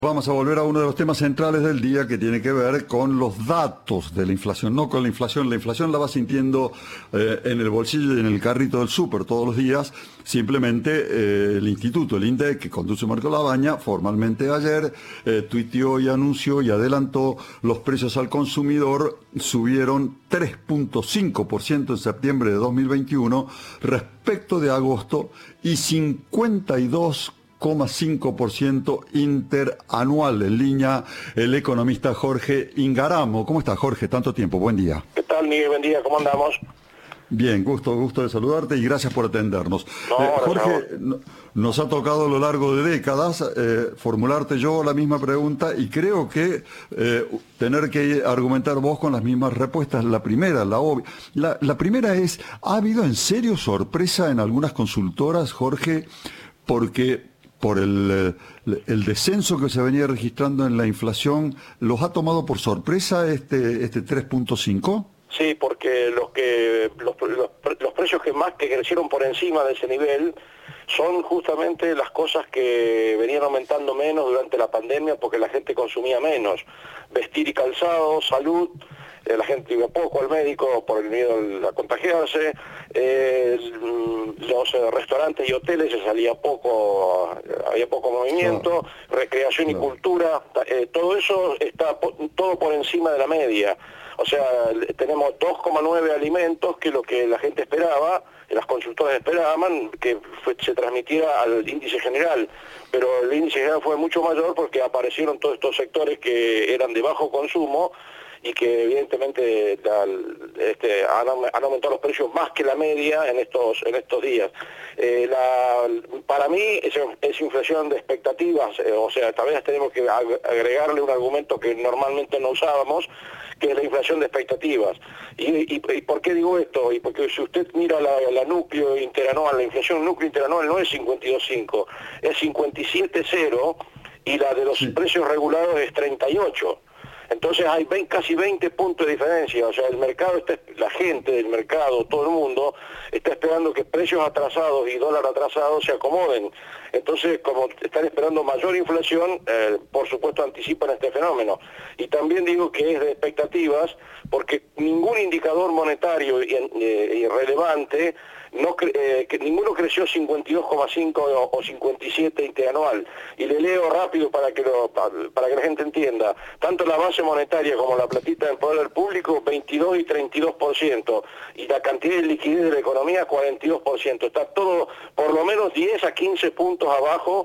Vamos a volver a uno de los temas centrales del día que tiene que ver con los datos de la inflación, no con la inflación. La inflación la va sintiendo en el bolsillo y en el carrito del súper todos los días. Simplemente el instituto, el INDEC, que conduce Marco Labaña, formalmente ayer tuiteó y anunció y adelantó los precios al consumidor subieron 3.5% en septiembre de 2021 respecto de agosto y 52,5% interanual. En línea el economista Jorge Ingaramo. ¿Cómo estás, Jorge? Tanto tiempo, buen día. ¿Qué tal, Miguel? Buen día, ¿cómo andamos? Bien, gusto de saludarte y gracias por atendernos. Jorge, nos ha tocado a lo largo de décadas formularte yo la misma pregunta y creo que tener que argumentar vos con las mismas respuestas. La primera, la obvia. La primera es, ¿ha habido en serio sorpresa en algunas consultoras, Jorge? Porque por el descenso que se venía registrando en la inflación, ¿los ha tomado por sorpresa este 3.5? Sí, porque los precios que crecieron por encima de ese nivel son justamente las cosas que venían aumentando menos durante la pandemia porque la gente consumía menos. Vestir y calzado, salud, la gente iba poco al médico por el miedo a contagiarse, los restaurantes y hoteles se salía poco, había poco movimiento, recreación y cultura, todo eso está todo por encima de la media. O sea, tenemos 2,9 alimentos, que lo que la gente esperaba, las consultoras esperaban, que se transmitiera al índice general, pero el índice general fue mucho mayor porque aparecieron todos estos sectores que eran de bajo consumo y que evidentemente han aumentado los precios más que la media en estos días. Para mí es inflación de expectativas, o sea, tal vez tenemos que agregarle un argumento que normalmente no usábamos, que es la inflación de expectativas. ¿Y por qué digo esto? Y porque si usted mira la núcleo interanual, la inflación núcleo interanual no es 52,5, es 57,0, y la de los precios regulados es 38. Entonces hay casi 20 puntos de diferencia. O sea, el mercado, la gente del mercado, todo el mundo, está esperando que precios atrasados y dólar atrasado se acomoden. Entonces, como están esperando mayor inflación, por supuesto anticipan este fenómeno. Y también digo que es de expectativas, porque ningún indicador monetario relevante, que ninguno creció 52,5 o 57 interanual. Y le leo rápido para que la gente entienda. Tanto la base monetaria como la platita del poder del público, 22 y 32%. Y la cantidad de liquidez de la economía, 42%. Está todo por lo menos 10 a 15 puntos abajo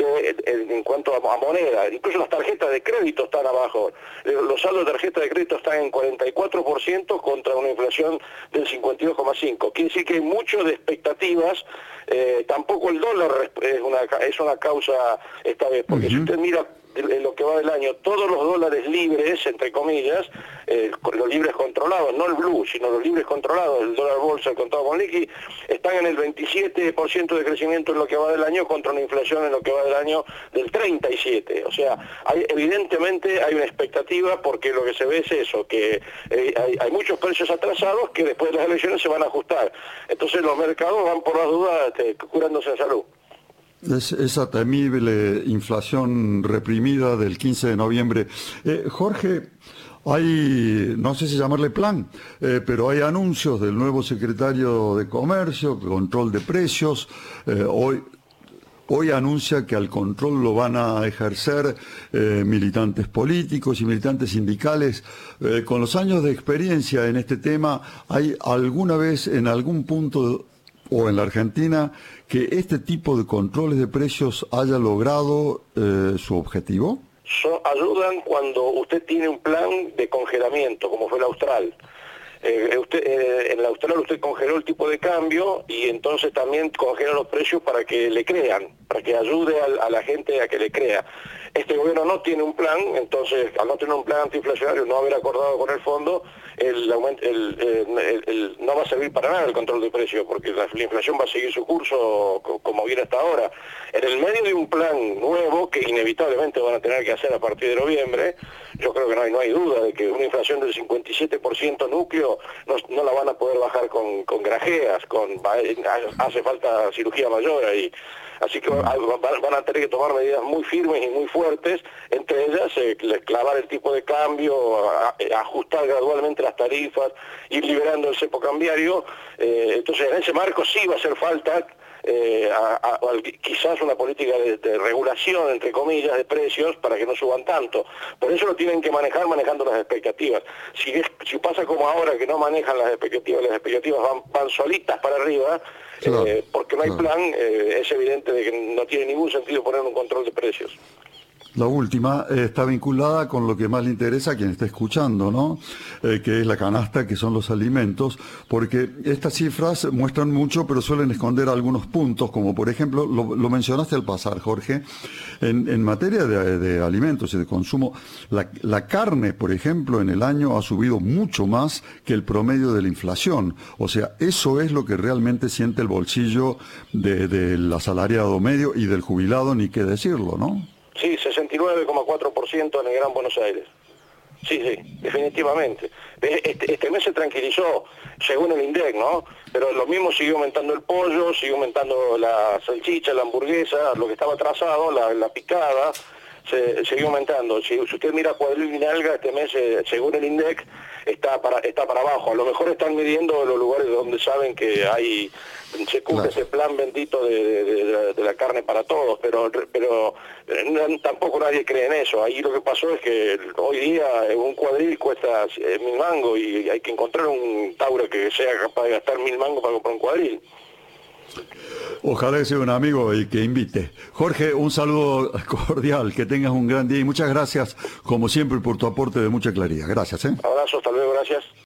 en cuanto a moneda. Incluso las tarjetas de crédito están abajo. Los saldos de tarjetas de crédito están en 44% contra una inflación del 52,5%. Quiere decir que hay mucho de expectativas. Tampoco el dólar es una causa esta vez, porque si usted mira en lo que va del año, todos los dólares libres, entre comillas, los libres controlados, no el blue, sino los libres controlados, el dólar bolsa, el contado con liqui, están en el 27% de crecimiento en lo que va del año contra una inflación en lo que va del año del 37%. O sea, evidentemente hay una expectativa, porque lo que se ve es eso, que hay muchos precios atrasados que después de las elecciones se van a ajustar. Entonces los mercados van por las dudas curándose en salud. Esa temible inflación reprimida del 15 de noviembre. Jorge, hay, no sé si llamarle plan, pero hay anuncios del nuevo secretario de Comercio, control de precios. Hoy anuncia que al control lo van a ejercer militantes políticos y militantes sindicales. Con los años de experiencia en este tema, ¿hay alguna vez en algún punto o en la Argentina que este tipo de controles de precios haya logrado su objetivo? Ayudan cuando usted tiene un plan de congelamiento, como fue el Austral. En el Austral usted congeló el tipo de cambio y entonces también congeló los precios para que le crean, para que ayude a la gente a que le crea. Este gobierno no tiene un plan, entonces al no tener un plan antiinflacionario, no haber acordado con el fondo, no va a servir para nada el control de precios, porque la inflación va a seguir su curso como viene hasta ahora. En el medio de un plan nuevo, que inevitablemente van a tener que hacer a partir de noviembre, yo creo que no hay duda de que una inflación del 57% núcleo no la van a poder bajar con grajeas, hace falta cirugía mayor ahí. Así que van a tener que tomar medidas muy firmes y muy fuertes, entre ellas clavar el tipo de cambio, ajustar gradualmente las tarifas, ir liberando el cepo cambiario. Entonces en ese marco sí va a hacer falta quizás una política de regulación, entre comillas, de precios para que no suban tanto. Por eso lo tienen que manejar manejando las expectativas. Si pasa como ahora, que no manejan las expectativas van solitas para arriba, claro, porque no hay plan, es evidente de que no tiene ningún sentido poner un control de precios. La última está vinculada con lo que más le interesa a quien está escuchando, ¿no? Que es la canasta, que son los alimentos, porque estas cifras muestran mucho, pero suelen esconder algunos puntos, como por ejemplo, lo mencionaste al pasar, Jorge, en materia de alimentos y de consumo, la carne, por ejemplo, en el año ha subido mucho más que el promedio de la inflación. O sea, eso es lo que realmente siente el bolsillo del asalariado medio y del jubilado, ni qué decirlo, ¿no? Sí, 69,4% en el Gran Buenos Aires. Sí, definitivamente. Este mes se tranquilizó, según el INDEC, ¿no? Pero lo mismo siguió aumentando el pollo, siguió aumentando la salchicha, la hamburguesa, lo que estaba atrasado, la picada, siguió aumentando. Si usted mira cuadril y nalga, este mes, según el INDEC, está para abajo. A lo mejor están midiendo los lugares donde saben que se cumple, claro, ese plan bendito de la carne para todos, pero tampoco nadie cree en eso. Ahí lo que pasó es que hoy día un cuadril cuesta 1.000 mangos y hay que encontrar un tauro que sea capaz de gastar 1.000 mangos para comprar un cuadril. Ojalá que sea un amigo y que invite. Jorge, un saludo cordial, que tengas un gran día y muchas gracias, como siempre, por tu aporte de mucha claridad. Gracias. Abrazo, hasta luego, gracias.